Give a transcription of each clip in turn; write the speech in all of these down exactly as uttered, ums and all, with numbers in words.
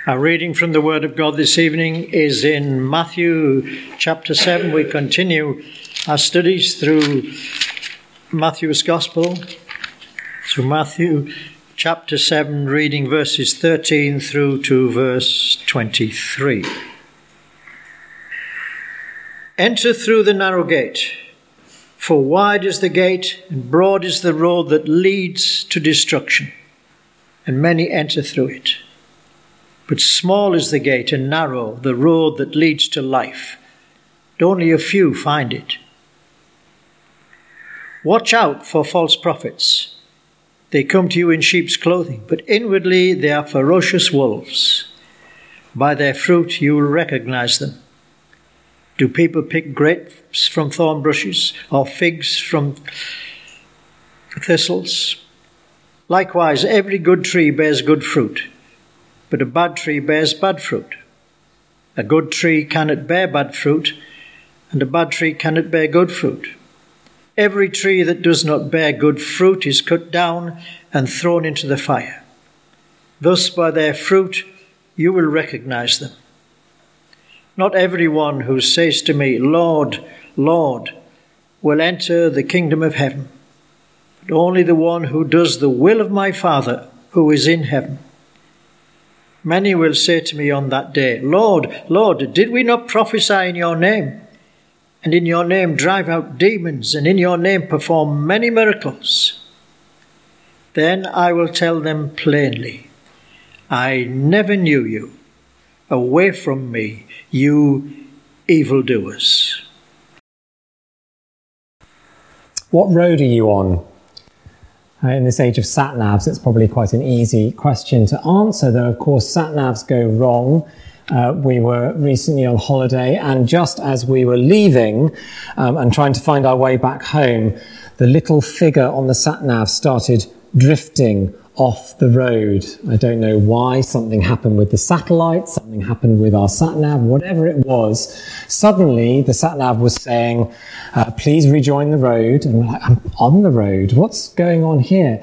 Our reading from the Word of God this evening is in Matthew chapter seven. We continue our studies through Matthew's Gospel, through Matthew chapter seven, reading verses thirteen through to verse twenty-three. Enter through the narrow gate, for wide is the gate and broad is the road that leads to destruction, and many enter through it. But small is the gate and narrow the road that leads to life, and only a few find it. Watch out for false prophets. They come to you in sheep's clothing, but inwardly they are ferocious wolves. By their fruit you will recognize them. Do people pick grapes from thorn bushes or figs from thistles? Likewise, every good tree bears good fruit, but a bad tree bears bad fruit. A good tree cannot bear bad fruit, and a bad tree cannot bear good fruit. Every tree that does not bear good fruit is cut down and thrown into the fire. Thus by their fruit you will recognize them. Not everyone who says to me, Lord, Lord, will enter the kingdom of heaven, but only the one who does the will of my Father who is in heaven. Many will say to me on that day, Lord, Lord, did we not prophesy in your name, and in your name drive out demons, and in your name perform many miracles? Then I will tell them plainly, I never knew you. Away from me, you evildoers. What road are you on? Uh, in this age of sat-navs, it's probably quite an easy question to answer, though of course sat-navs go wrong. Uh, we were recently on holiday, and just as we were leaving um, and trying to find our way back home, the little figure on the sat-nav started drifting off the road. I don't know why. Something happened with the satellite, something happened with our sat-nav, whatever it was. Suddenly the sat-nav was saying, uh, please rejoin the road. And we're like, I'm on the road. What's going on here?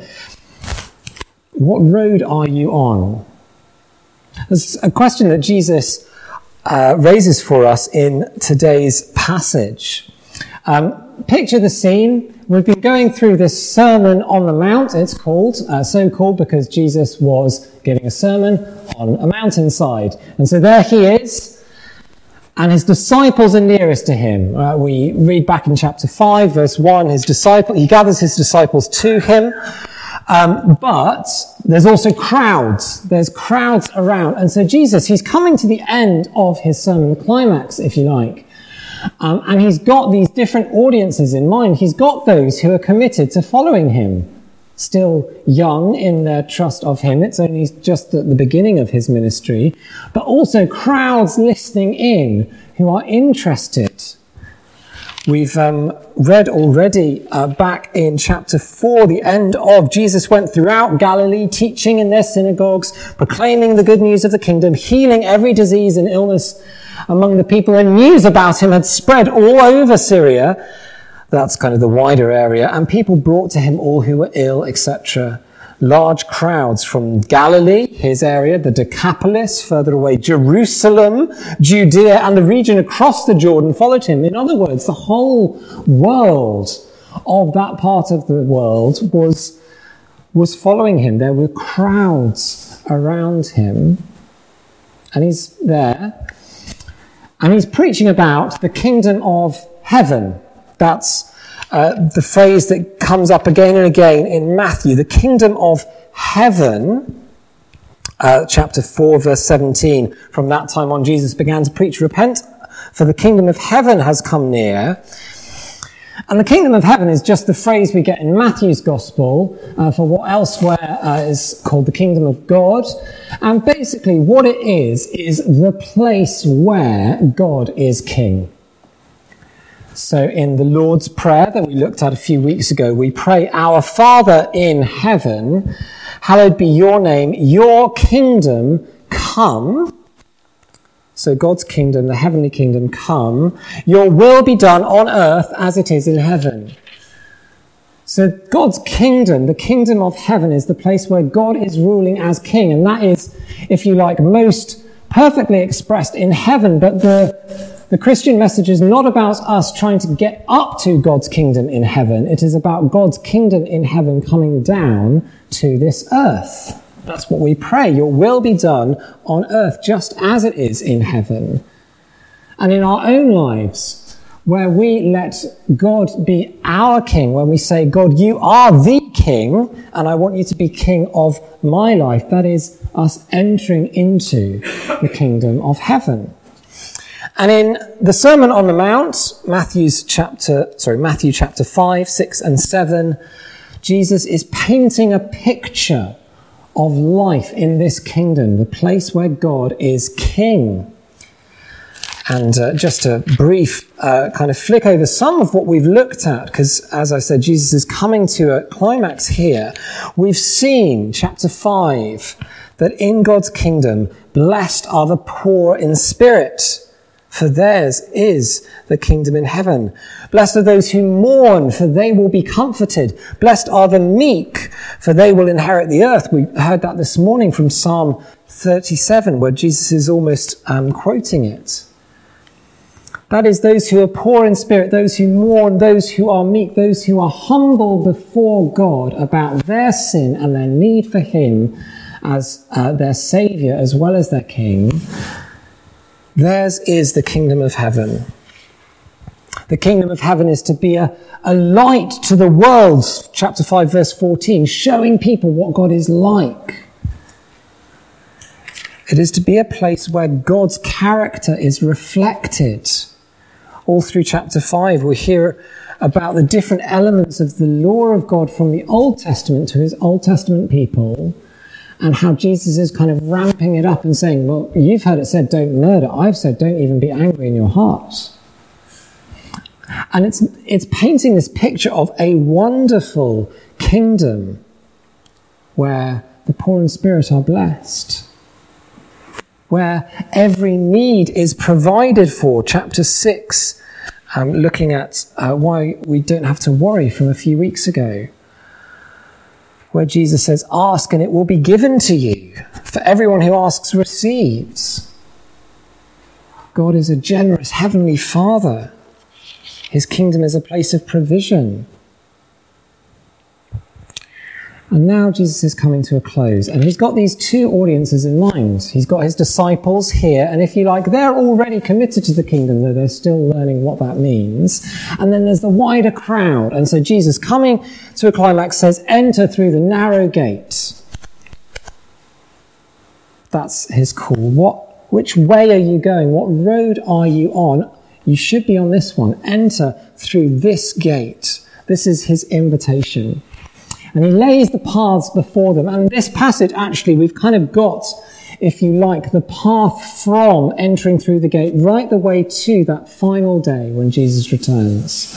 What road are you on? There's a question that Jesus uh, raises for us in today's passage. Um, picture the scene. We've been going through this Sermon on the Mount, it's called, uh, so called because Jesus was giving a sermon on a mountainside. And so there he is, and his disciples are nearest to him. Uh, we read back in chapter five, verse one, his disciple, he gathers his disciples to him, um, but there's also crowds. There's crowds around. And so Jesus, he's coming to the end of his sermon, the climax, if you like. Um, and he's got these different audiences in mind. He's got those who are committed to following him, still young in their trust of him. It's only just at the beginning of his ministry, but also crowds listening in who are interested. We've um, read already uh, back in chapter four, the end of Jesus went throughout Galilee, teaching in their synagogues, proclaiming the good news of the kingdom, healing every disease and illness among the people, and news about him had spread all over Syria. That's kind of the wider area, and people brought to him all who were ill, et cetera. Large crowds from Galilee, his area, the Decapolis, further away, Jerusalem, Judea, and the region across the Jordan followed him. In other words, the whole world of that part of the world was, was following him. There were crowds around him, and he's there. And he's preaching about the kingdom of heaven. That's uh, the phrase that comes up again and again in Matthew. The kingdom of heaven, uh, chapter four, verse seventeen. From that time on, Jesus began to preach, repent, for the kingdom of heaven has come near. And the kingdom of heaven is just the phrase we get in Matthew's gospel uh, for what elsewhere uh, is called the kingdom of God. And basically what it is, is the place where God is king. So in the Lord's Prayer that we looked at a few weeks ago, we pray, Our Father in heaven, hallowed be your name, your kingdom come. So God's kingdom, the heavenly kingdom, come. Your will be done on earth as it is in heaven. So God's kingdom, the kingdom of heaven, is the place where God is ruling as king, and that is if you like, most perfectly expressed in heaven. But the, the Christian message is not about us trying to get up to God's kingdom in heaven. It is about God's kingdom in heaven coming down to this earth. That's what we pray. Your will be done on earth just as it is in heaven. And in our own lives, where we let God be our king, when we say, God, you are the king, and I want you to be king of my life, that is us entering into the kingdom of heaven. And in the Sermon on the Mount, Matthew's chapter, sorry, Matthew chapter five, six and seven, Jesus is painting a picture of life in this kingdom, the place where God is king. And uh, just a brief uh, kind of flick over some of what we've looked at, because as I said, Jesus is coming to a climax here. We've seen, chapter five, that in God's kingdom, blessed are the poor in spirit, for theirs is the kingdom in heaven. Blessed are those who mourn, for they will be comforted. Blessed are the meek, for they will inherit the earth. We heard that this morning from Psalm thirty-seven, where Jesus is almost um, quoting it. That is, those who are poor in spirit, those who mourn, those who are meek, those who are humble before God about their sin and their need for him as uh, their saviour as well as their king. Theirs is the kingdom of heaven. The kingdom of heaven is to be a, a light to the world, chapter five, verse fourteen, showing people what God is like. It is to be a place where God's character is reflected. All through chapter five, we hear about the different elements of the law of God from the Old Testament to his Old Testament people, and how Jesus is kind of ramping it up and saying, well, you've heard it said, don't murder. I've said, don't even be angry in your heart. And it's, it's painting this picture of a wonderful kingdom where the poor in spirit are blessed, where every need is provided for. Chapter six, um, looking at uh, why we don't have to worry from a few weeks ago, where Jesus says, ask and it will be given to you. For everyone who asks receives. God is a generous heavenly Father. His kingdom is a place of provision. And now Jesus is coming to a close, and he's got these two audiences in mind. He's got his disciples here, and if you like, they're already committed to the kingdom, though they're still learning what that means. And then there's the wider crowd, and so Jesus, coming to a climax, says, enter through the narrow gate. That's his call. What, which way are you going? What road are you on? You should be on this one. Enter through this gate. This is his invitation. And he lays the paths before them. And this passage, actually, we've kind of got, if you like, the path from entering through the gate right the way to that final day when Jesus returns.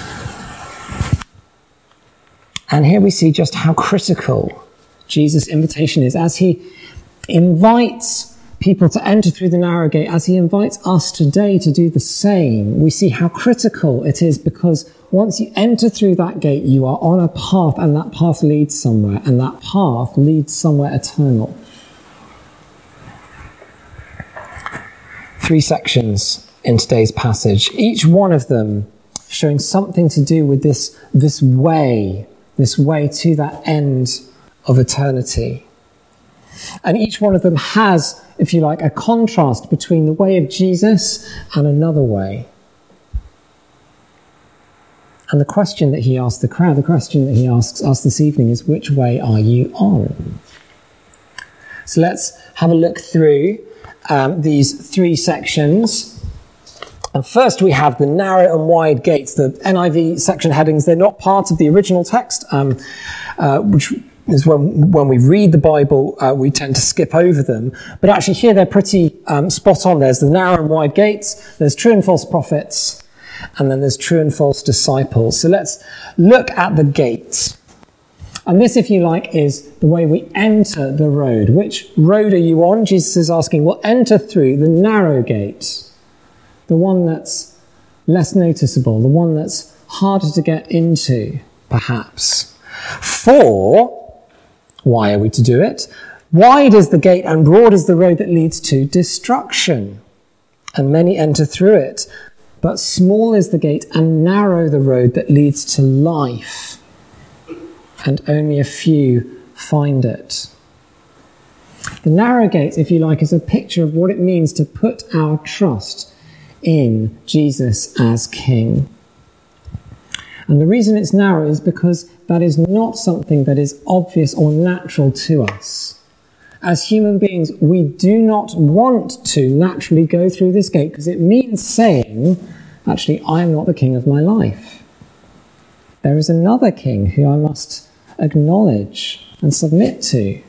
And here we see just how critical Jesus' invitation is. As he invites people to enter through the narrow gate, as he invites us today to do the same, we see how critical it is, because once you enter through that gate, you are on a path, and that path leads somewhere, and that path leads somewhere eternal. Three sections in today's passage, each one of them showing something to do with this, this way, this way to that end of eternity. And each one of them has, if you like, a contrast between the way of Jesus and another way. And the question that he asked the crowd, the question that he asks us this evening is, which way are you on? So let's have a look through um, these three sections. And first we have the narrow and wide gates. The N I V section headings, they're not part of the original text, um, uh, which is when, when we read the Bible, uh, we tend to skip over them. But actually here they're pretty um, spot on. There's the narrow and wide gates, there's true and false prophets, and then there's true and false disciples. So let's look at the gates. And this, if you like, is the way we enter the road. Which road are you on? Jesus is asking, well, enter through the narrow gate, the one that's less noticeable, the one that's harder to get into, perhaps. For, why are we to do it? Wide is the gate and broad is the road that leads to destruction, and many enter through it. But small is the gate and narrow the road that leads to life, and only a few find it. The narrow gate, if you like, is a picture of what it means to put our trust in Jesus as King. And the reason it's narrow is because that is not something that is obvious or natural to us. As human beings, we do not want to naturally go through this gate because it means saying, actually, I am not the king of my life. There is another king who I must acknowledge and submit to.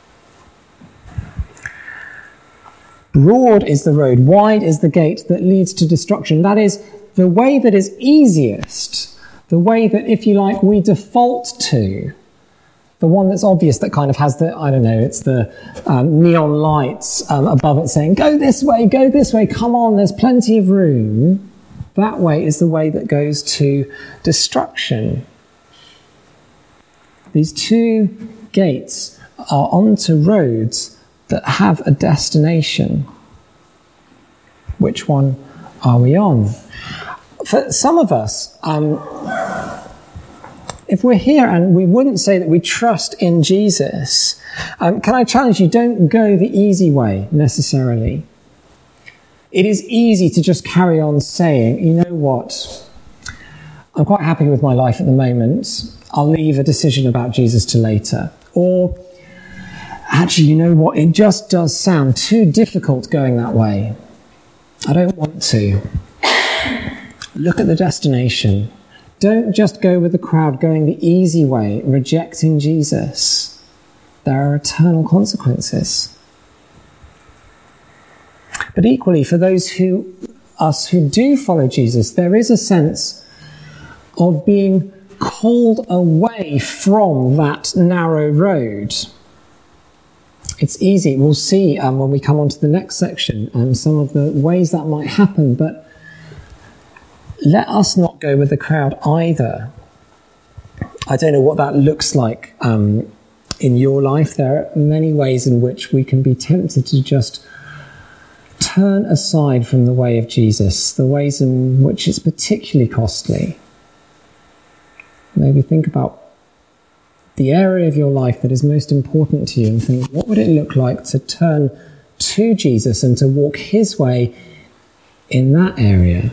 Broad is the road, wide is the gate that leads to destruction. That is the way that is easiest, the way that, if you like, we default to. The one that's obvious, that kind of has the, I don't know, it's the um, neon lights um, above it saying, go this way, go this way, come on, there's plenty of room. That way is the way that goes to destruction. These two gates are onto roads that have a destination. Which one are we on? For some of us, um, if we're here and we wouldn't say that we trust in Jesus, um, can I challenge you, don't go the easy way necessarily. It is easy to just carry on saying, you know what, I'm quite happy with my life at the moment. I'll leave a decision about Jesus to later. Or, actually, you know what, it just does sound too difficult going that way. I don't want to. Look at the destination. Don't just go with the crowd going the easy way, rejecting Jesus. There are eternal consequences. But equally, for those who, us who do follow Jesus, there is a sense of being called away from that narrow road. It's easy. We'll see um, when we come on to the next section um, some of the ways that might happen, but let us not go with the crowd either. I don't know what that looks like um, in your life. There are many ways in which we can be tempted to just turn aside from the way of Jesus, the ways in which it's particularly costly. Maybe think about the area of your life that is most important to you and think, what would it look like to turn to Jesus and to walk his way in that area?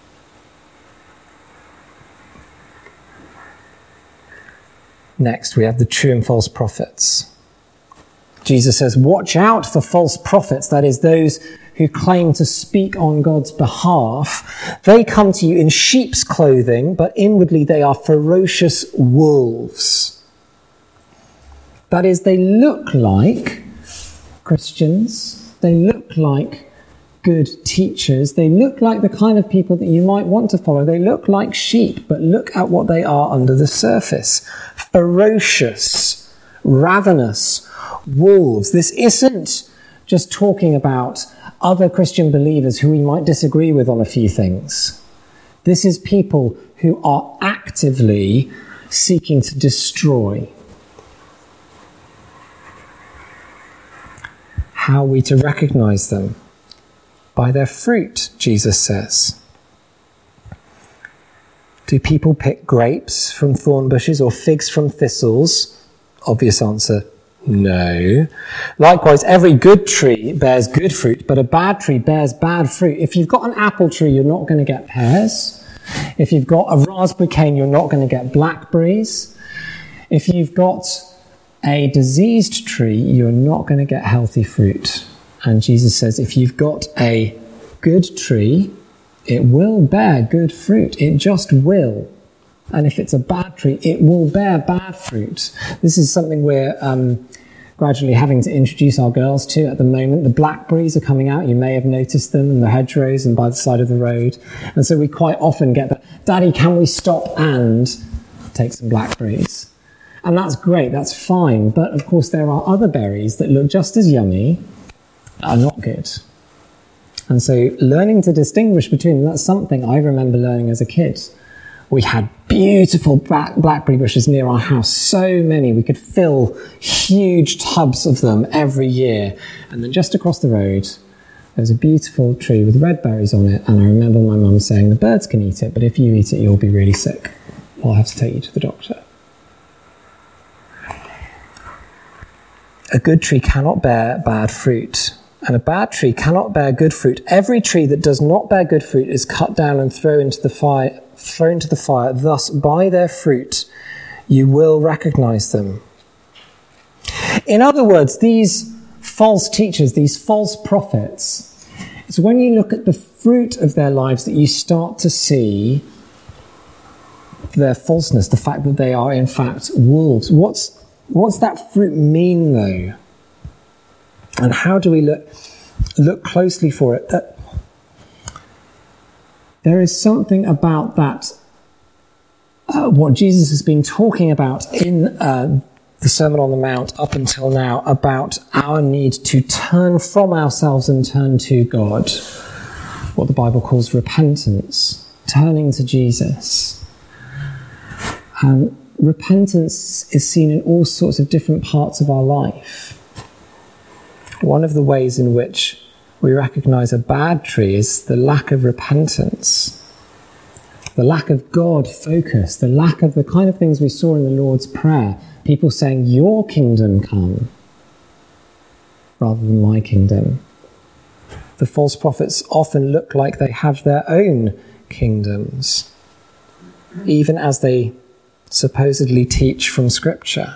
Next, we have the true and false prophets. Jesus says, watch out for false prophets, that is, those who claim to speak on God's behalf. They come to you in sheep's clothing, but inwardly they are ferocious wolves. That is, they look like Christians, they look like good teachers, they look like the kind of people that you might want to follow, they look like sheep, but look at what they are under the surface. Ferocious, ravenous wolves. This isn't just talking about other Christian believers who we might disagree with on a few things. This is people who are actively seeking to destroy. How are we to recognize them? By their fruit, Jesus says. Do people pick grapes from thorn bushes or figs from thistles? Obvious answer, no. Likewise, every good tree bears good fruit, but a bad tree bears bad fruit. If you've got an apple tree, you're not going to get pears. If you've got a raspberry cane, you're not going to get blackberries. If you've got a diseased tree, you're not going to get healthy fruit. And Jesus says, if you've got a good tree, it will bear good fruit. It just will. And if it's a bad tree, it will bear bad fruit. This is something we're um, gradually having to introduce our girls to at the moment. The blackberries are coming out. You may have noticed them in the hedgerows and by the side of the road. And so we quite often get the, Daddy, can we stop and take some blackberries? And that's great. That's fine. But of course, there are other berries that look just as yummy, are not good. And so learning to distinguish between them, that's something I remember learning as a kid. We had beautiful black, blackberry bushes near our house, so many. We could fill huge tubs of them every year. And then just across the road, there was a beautiful tree with red berries on it. And I remember my mum saying, the birds can eat it, but if you eat it, you'll be really sick. I'll have to take you to the doctor. A good tree cannot bear bad fruit, and a bad tree cannot bear good fruit. Every tree that does not bear good fruit is cut down and thrown into the fire. Thrown into the fire. Thus, by their fruit, you will recognize them. In other words, these false teachers, these false prophets, it's when you look at the fruit of their lives that you start to see their falseness, the fact that they are in fact wolves. What's What's that fruit mean, though? And how do we look look closely for it? That there is something about that, uh, what Jesus has been talking about in uh, the Sermon on the Mount up until now, about our need to turn from ourselves and turn to God. What the Bible calls repentance, turning to Jesus. Um, Repentance is seen in all sorts of different parts of our life. One of the ways in which we recognise a bad tree is the lack of repentance, the lack of God focus, the lack of the kind of things we saw in the Lord's Prayer. People saying, your kingdom come, rather than my kingdom. The false prophets often look like they have their own kingdoms, even as they supposedly teach from Scripture.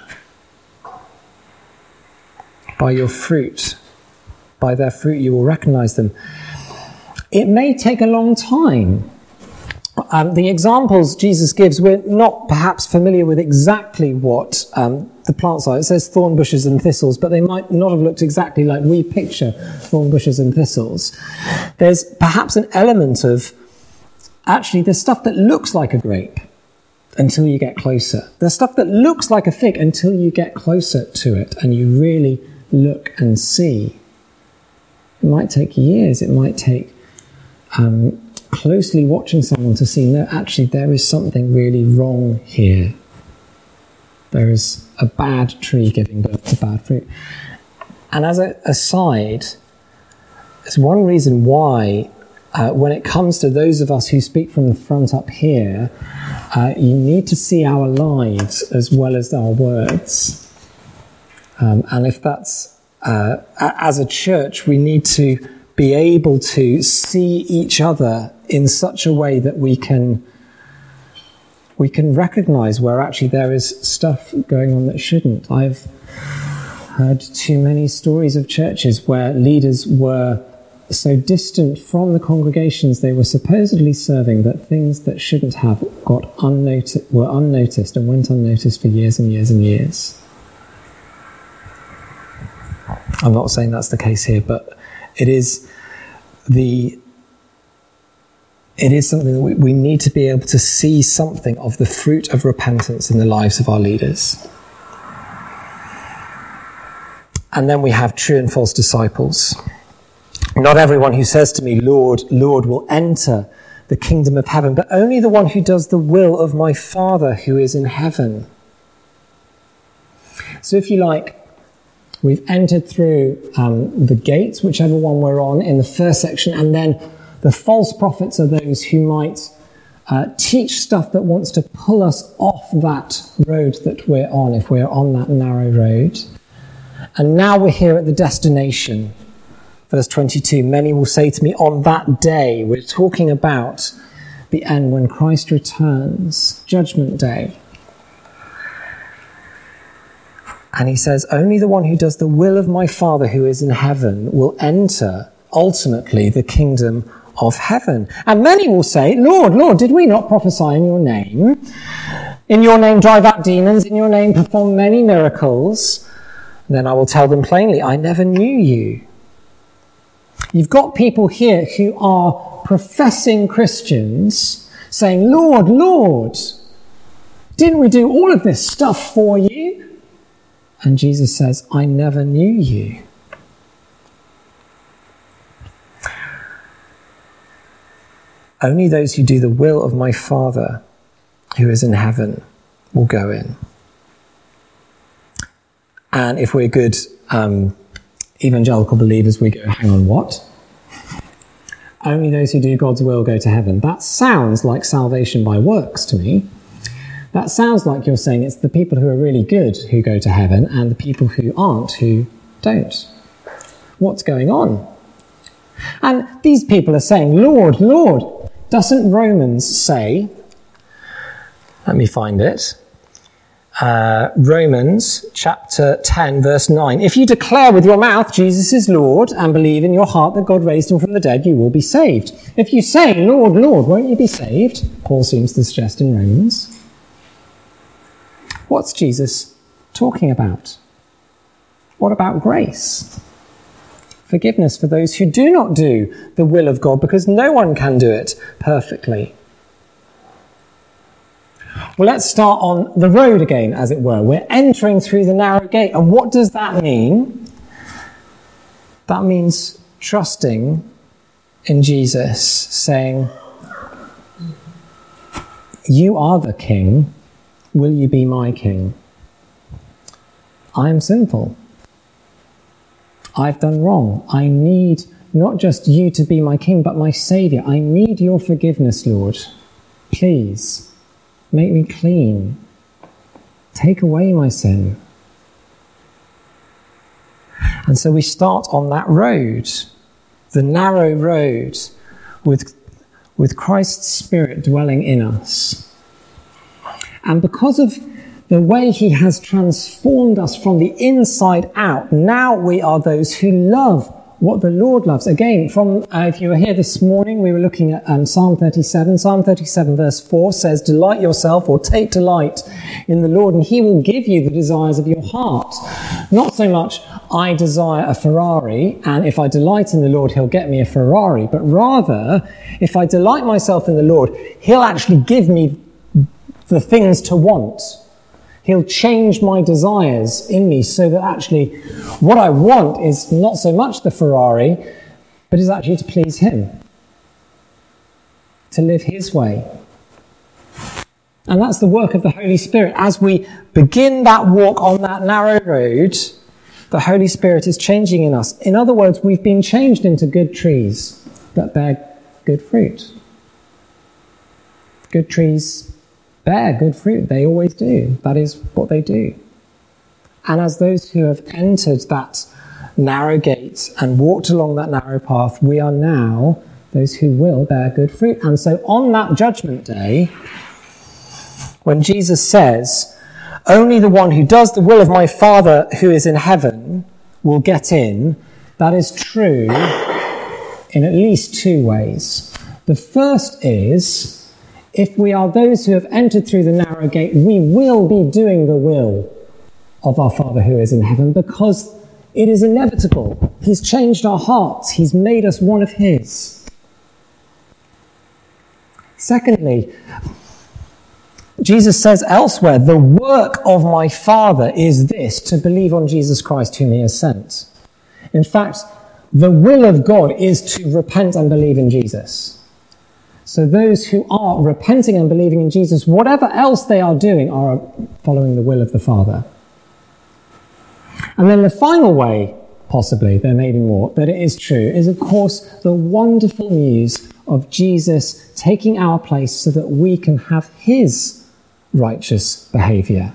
By your fruit, by their fruit you will recognize them. It may take a long time. Um, the examples Jesus gives, we're not perhaps familiar with exactly what um, the plants are. It says thorn bushes and thistles, but they might not have looked exactly like we picture thorn bushes and thistles. There's perhaps an element of, actually, there's stuff that looks like a grape until you get closer. There's stuff that looks like a fig until you get closer to it and you really look and see. It might take years. It might take um, closely watching someone to see, no, actually there is something really wrong here. There is a bad tree giving birth to bad fruit. And as an aside, there's one reason why Uh, when it comes to those of us who speak from the front up here, uh, you need to see our lives as well as our words. Um, and if that's, uh, as a church, we need to be able to see each other in such a way that we can we can recognize where actually there is stuff going on that shouldn't. I've heard too many stories of churches where leaders were so distant from the congregations they were supposedly serving that things that shouldn't have got unnoticed, were unnoticed and went unnoticed for years and years and years. I'm not saying that's the case here, but it is the it is something that we, we need to be able to see something of the fruit of repentance in the lives of our leaders. And then we have true and false disciples. Not everyone who says to me, Lord, Lord, will enter the kingdom of heaven, but only the one who does the will of my Father who is in heaven. So if you like, we've entered through um, the gates, whichever one we're on, in the first section, and then the false prophets are those who might uh, teach stuff that wants to pull us off that road that we're on, if we're on that narrow road. And now we're here at the destination. Verse twenty-two, many will say to me on that day, we're talking about the end when Christ returns, Judgment Day. And he says, only the one who does the will of my Father who is in heaven will enter, ultimately, the kingdom of heaven. And many will say, Lord, Lord, did we not prophesy in your name? In your name drive out demons, in your name perform many miracles. And then I will tell them plainly, I never knew you. You've got people here who are professing Christians saying, Lord, Lord, didn't we do all of this stuff for you? And Jesus says, I never knew you. Only those who do the will of my Father who is in heaven will go in. And if we're good um, evangelical believers, we go, hang on, what? Only those who do God's will go to heaven. That sounds like salvation by works to me. That sounds like you're saying it's the people who are really good who go to heaven and the people who aren't who don't. What's going on? And these people are saying, Lord, Lord, doesn't Romans say, let me find it, uh, Romans chapter ten, verse nine, if you declare with your mouth Jesus is Lord and believe in your heart that God raised him from the dead, you will be saved. If you say, Lord, Lord, won't you be saved? Paul seems to suggest in Romans. What's Jesus talking about? What about grace? Forgiveness for those who do not do the will of God, because no one can do it perfectly. Well, let's start on the road again, as it were. We're entering through the narrow gate. And what does that mean? That means trusting in Jesus, saying, you are the King. Will you be my King? I am sinful. I've done wrong. I need not just you to be my King, but my Saviour. I need your forgiveness, Lord. Please, make me clean. Take away my sin. And so we start on that road, the narrow road, with, with Christ's Spirit dwelling in us. And because of the way he has transformed us from the inside out, now we are those who love what the Lord loves. Again, from uh, if you were here this morning, we were looking at um, Psalm thirty-seven. Psalm thirty-seven verse four says, delight yourself or take delight in the Lord and he will give you the desires of your heart. Not so much, I desire a Ferrari and if I delight in the Lord, he'll get me a Ferrari. But rather, if I delight myself in the Lord, he'll actually give me the things to want. He'll change my desires in me so that actually what I want is not so much the Ferrari, but is actually to please him, to live his way. And that's the work of the Holy Spirit. As we begin that walk on that narrow road, the Holy Spirit is changing in us. In other words, we've been changed into good trees that bear good fruit. Good trees bear good fruit. They always do. That is what they do. And as those who have entered that narrow gate and walked along that narrow path, we are now those who will bear good fruit. And so on that judgment day, when Jesus says, only the one who does the will of my Father who is in heaven will get in, that is true in at least two ways. The first is, if we are those who have entered through the narrow gate, we will be doing the will of our Father who is in heaven because it is inevitable. He's changed our hearts. He's made us one of his. Secondly, Jesus says elsewhere, the work of my Father is this, to believe on Jesus Christ whom he has sent. In fact, the will of God is to repent and believe in Jesus. So those who are repenting and believing in Jesus, whatever else they are doing, are following the will of the Father. And then the final way, possibly, there may be more, that it is true, is of course the wonderful news of Jesus taking our place so that we can have his righteous behaviour.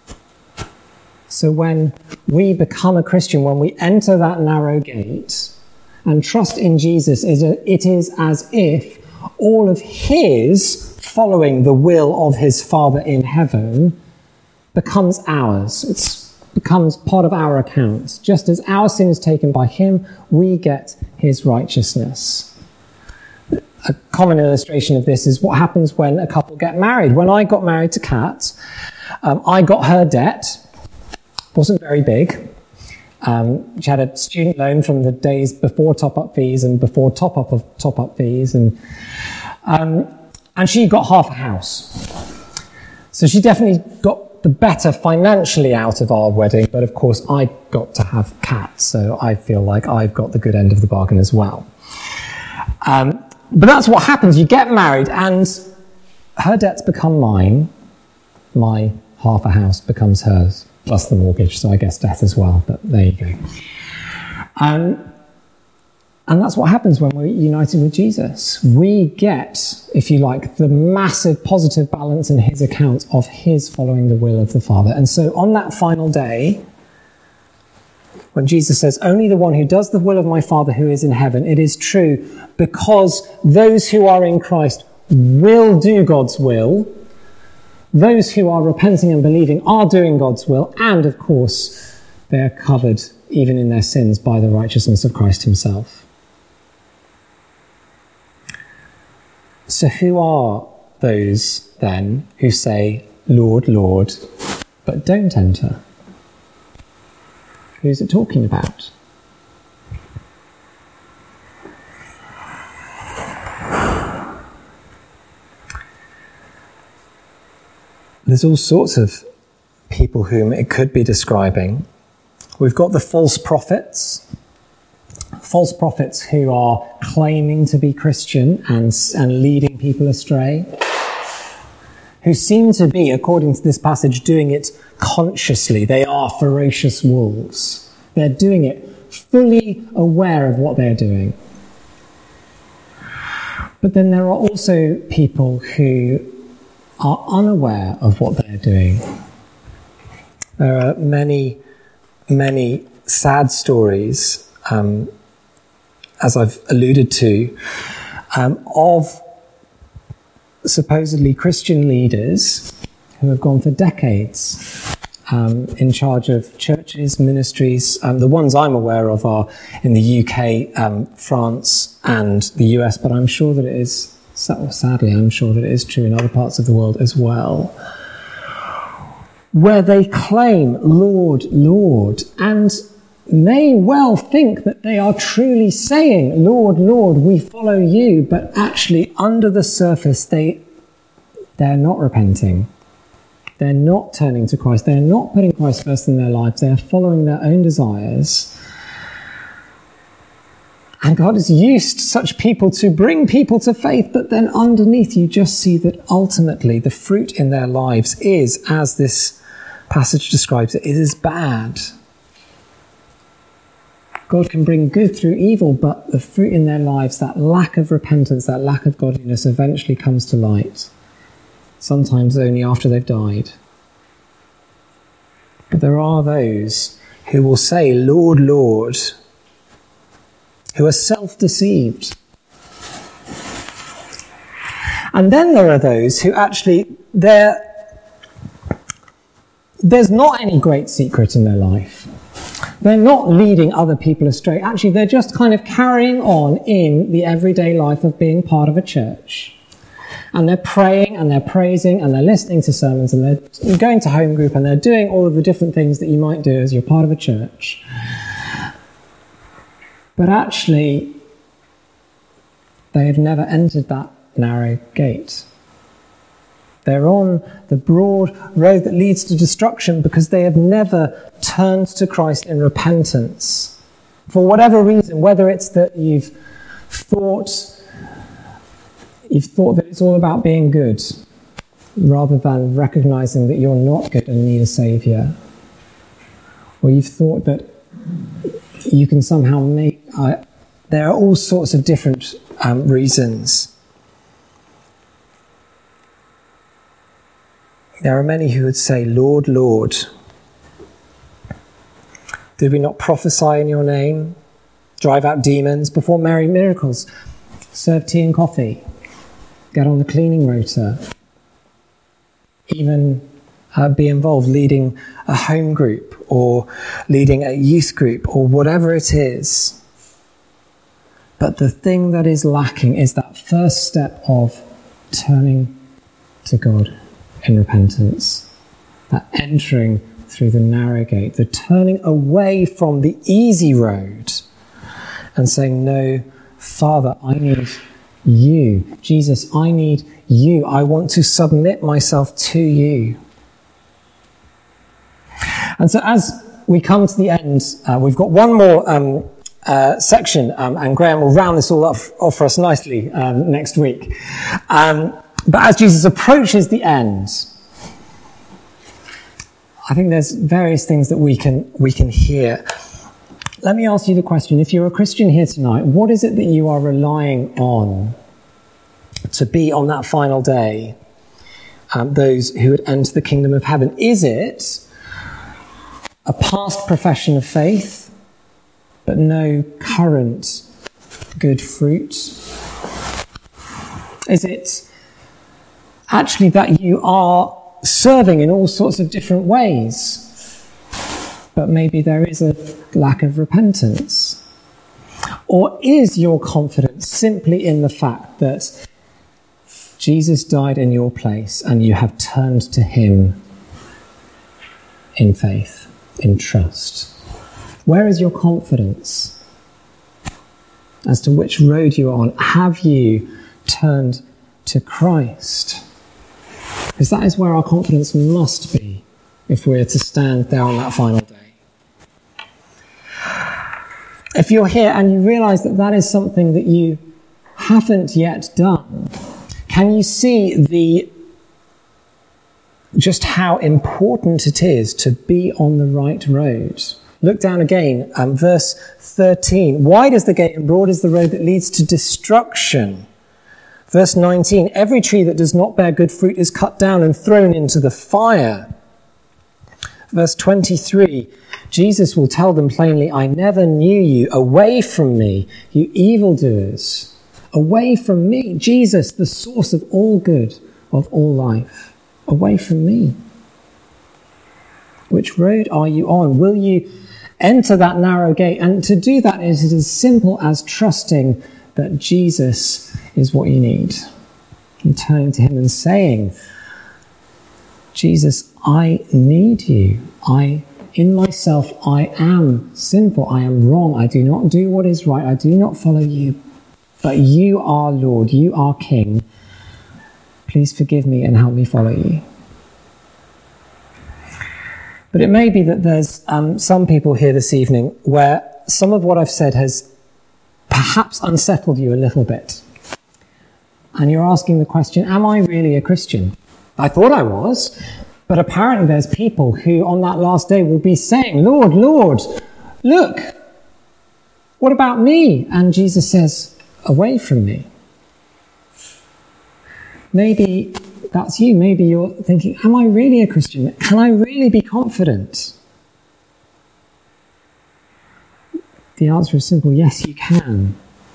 So when we become a Christian, when we enter that narrow gate and trust in Jesus, it is as if all of his following the will of his Father in heaven becomes ours. It becomes part of our accounts. Just as our sin is taken by him, we get his righteousness. A common illustration of this is what happens when a couple get married. When I got married to Kat, um, I got her debt. Wasn't very big. Um, she had a student loan from the days before top-up fees and before top-up of top-up fees, and um, and she got half a house. So she definitely got the better financially out of our wedding, but of course I got to have Kat, so I feel like I've got the good end of the bargain as well. Um, but that's what happens. You get married, and her debts become mine, my half a house becomes hers, plus the mortgage, so I guess death as well, but there you go. Um, and that's what happens when we're united with Jesus. We get, if you like, the massive positive balance in his account of his following the will of the Father. And so on that final day, when Jesus says, only the one who does the will of my Father who is in heaven, it is true, because those who are in Christ will do God's will. Those who are repenting and believing are doing God's will, and of course, they are covered even in their sins by the righteousness of Christ himself. So who are those then who say, Lord, Lord, but don't enter? Who's it talking about? There's all sorts of people whom it could be describing. We've got the false prophets. False prophets who are claiming to be Christian and, and leading people astray. Who seem to be, according to this passage, doing it consciously. They are ferocious wolves. They're doing it fully aware of what they're doing. But then there are also people who are unaware of what they're doing. There are many, many sad stories, um, as I've alluded to, um, of supposedly Christian leaders who have gone for decades um, in charge of churches, ministries. Um, the ones I'm aware of are in the U K, um, France and the U S, but I'm sure that it is, sadly, I'm sure that it is true in other parts of the world as well, where they claim, Lord, Lord, and may well think that they are truly saying, Lord, Lord, we follow you, but actually under the surface they, they're not repenting. They're not turning to Christ. They're not putting Christ first in their lives. They are following their own desires. And God has used such people to bring people to faith, but then underneath you just see that ultimately the fruit in their lives is, as this passage describes it, it is bad. God can bring good through evil, but the fruit in their lives, that lack of repentance, that lack of godliness, eventually comes to light. Sometimes only after they've died. But there are those who will say, Lord, Lord, who are self-deceived. And then there are those who actually, they're, there's not any great secret in their life. They're not leading other people astray. Actually, they're just kind of carrying on in the everyday life of being part of a church. And they're praying and they're praising and they're listening to sermons and they're going to home group and they're doing all of the different things that you might do as you're part of a church. But actually, they have never entered that narrow gate. They're on the broad road that leads to destruction because they have never turned to Christ in repentance. For whatever reason, whether it's that you've thought, you've thought that it's all about being good, rather than recognizing that you're not good and need a saviour, or you've thought that you can somehow make... Uh, there are all sorts of different um, reasons. There are many who would say, Lord, Lord, did we not prophesy in your name, drive out demons, perform many miracles, serve tea and coffee, get on the cleaning rota, even uh, be involved leading a home group or leading a youth group or whatever it is. But the thing that is lacking is that first step of turning to God in repentance, that entering through the narrow gate, the turning away from the easy road and saying, no, Father, I need you. Jesus, I need you. I want to submit myself to you. And so as we come to the end, uh, we've got one more um, uh, section, um, and Graham will round this all off, off for us nicely um, next week. Um, But as Jesus approaches the end, I think there's various things that we can we can hear. Let me ask you the question. If you're a Christian here tonight, what is it that you are relying on to be on that final day, um, those who would enter the kingdom of heaven? Is it a past profession of faith, but no current good fruit? Is it actually that you are serving in all sorts of different ways, but maybe there is a lack of repentance? Or is your confidence simply in the fact that Jesus died in your place and you have turned to him in faith, in trust? Where is your confidence as to which road you are on? Have you turned to Christ? Because that is where our confidence must be if we're to stand there on that final day. If you're here and you realise that that is something that you haven't yet done, can you see the just how important it is to be on the right road? Look down again, um, verse thirteen. Wide is the gate and broad is the road that leads to destruction. Verse nineteen, every tree that does not bear good fruit is cut down and thrown into the fire. Verse twenty-three, Jesus will tell them plainly, I never knew you. Away from me, you evildoers. Away from me. Jesus, the source of all good, of all life. Away from me. Which road are you on? Will you enter that narrow gate? And to do that is as simple as trusting that Jesus is what you need. And turning to him and saying, Jesus, I need you. I, in myself, I am sinful. I am wrong. I do not do what is right. I do not follow you. But you are Lord. You are King. Please forgive me and help me follow you. But it may be that there's um, some people here this evening where some of what I've said has perhaps unsettled you a little bit. And you're asking the question, am I really a Christian? I thought I was, but apparently there's people who on that last day will be saying, Lord, Lord, look, what about me? And Jesus says, away from me. Maybe that's you. Maybe you're thinking, am I really a Christian? Can I really be confident? The answer is simple, yes, you can.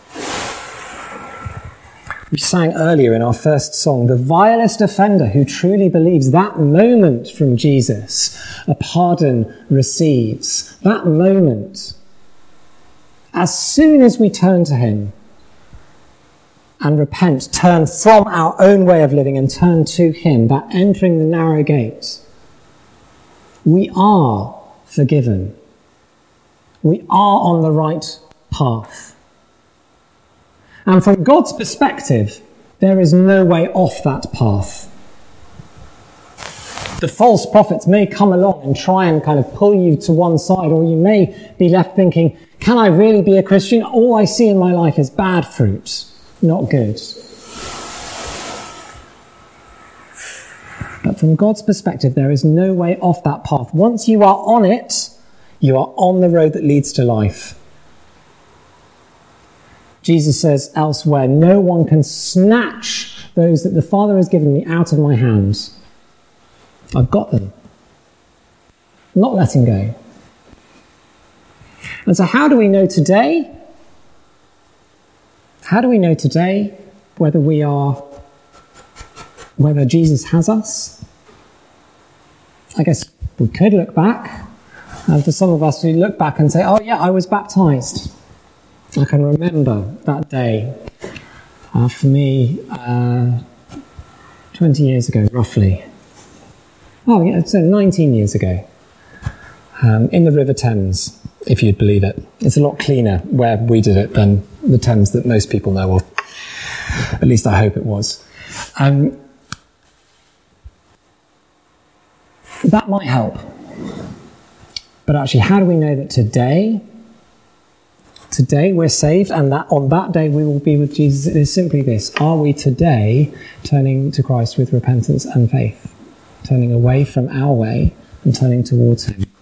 We sang earlier in our first song, the vilest offender who truly believes that moment from Jesus, a pardon receives. That moment, as soon as we turn to him and repent, turn from our own way of living and turn to him, that entering the narrow gate, we are forgiven. We are on the right path. And from God's perspective, there is no way off that path. The false prophets may come along and try and kind of pull you to one side, or you may be left thinking, can I really be a Christian? All I see in my life is bad fruit, not good. But from God's perspective, there is no way off that path. Once you are on it, you are on the road that leads to life. Jesus says elsewhere, no one can snatch those that the Father has given me out of my hands. I've got them. I'm not letting go. And so how do we know today? How do we know today whether we are, whether Jesus has us? I guess we could look back. And for some of us, we look back and say, oh yeah, I was baptized. I can remember that day. Uh, for me, uh, twenty years ago, roughly. Oh yeah, so nineteen years ago. Um, in the River Thames, if you'd believe it. It's a lot cleaner where we did it than the Thames that most people know of. At least I hope it was. Um, that might help. But actually, how do we know that today, today we're saved, and that on that day we will be with Jesus. It is simply this: are we today turning to Christ with repentance and faith, turning away from our way and turning towards him?